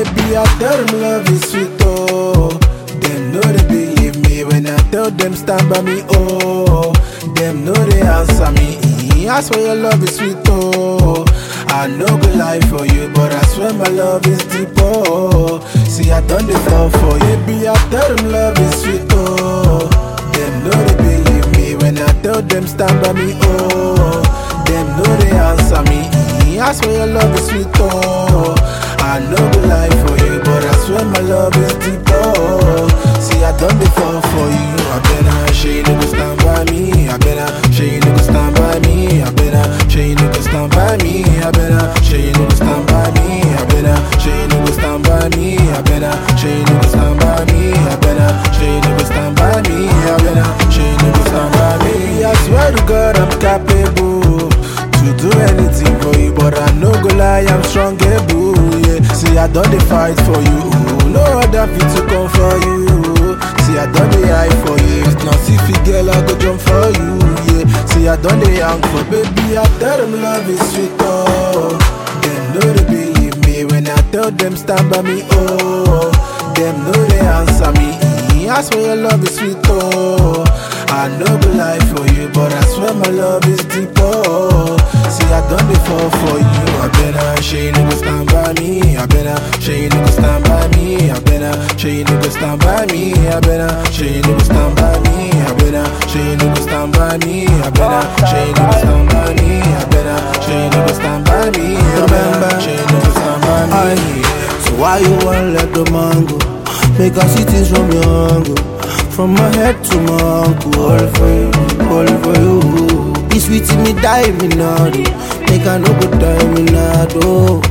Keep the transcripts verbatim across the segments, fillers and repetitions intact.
baby, I tell them love is sweet, oh. Them know they believe me when I tell them stand by me, oh. Them know they answer me, I swear your love is sweet, oh. I know good life for you, but I swear my love is deep, oh. See, I done the fall for you, baby, I tell them love is sweet, oh. Them know they believe me when I tell them stand by me, oh. Them know they answer me, I swear your love is sweet, oh. I know good life for you, but I swear my love is deep, oh. See, I done the fall for you, I better show you niggas stand by me, I better show you niggas stand by me, I better show you niggas stand by me, I better show you niggas stand by me, I better show you niggas stand by me, I better show you niggas stand by me, I better show you niggas stand by me, I better show you niggas stand by me. I swear to God I'm capable to do anything for you, but I no go lie, I'm strong, able, yeah. See, I done the fight for you, no other fit to come for you. See, I done the eye for you, if not if you girl, I go jump for you, yeah. See, I done the young for baby, I tell them love is sweet, oh. Them know they believe me when I tell them stand by me, oh. Them know they answer me, I swear your love is sweet, oh. I know good life for you, but I swear my love is deep, oh. See, I done the fall for you, I better show you niggas stand by me, I better show you niggas stand by me, I better show you niggas stand by me, I better show you niggas stand by me, I better show you niggas stand by me, I better show you niggas stand by me, I better show you niggas stand by me, I better show you niggas stand by me. So why you wanna let the man go? Make us see things from your angle. From my head to my ankle, all for you, all for you. It's sweet in me, die me now, do. Make I no good die me now, do.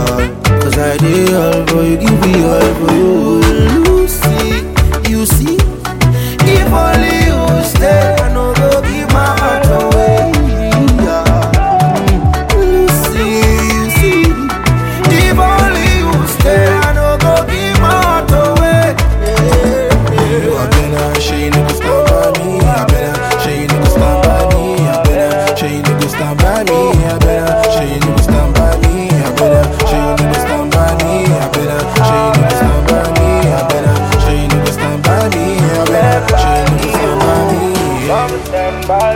uh, Cause I did all for you, give me all for you. You see, you see, if only you stay, I no go give my heart away, yeah. You see, you see, if only you stay, I no go give my heart away, yeah. I better show you niggas stand by me, I better show you niggas stand by me, I better show you niggas stand by me, I better show you niggas stand by me, I better show you niggas stand by me, I better show you niggas stand by me, I better show you niggas stand by me, I better show you niggas stand by me. Mama stand by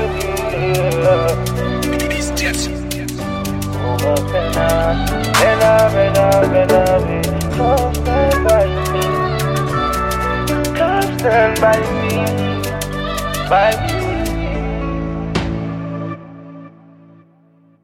me. These jets. Oh, better, better, better, better, come stand by me. Come stand by me, by me.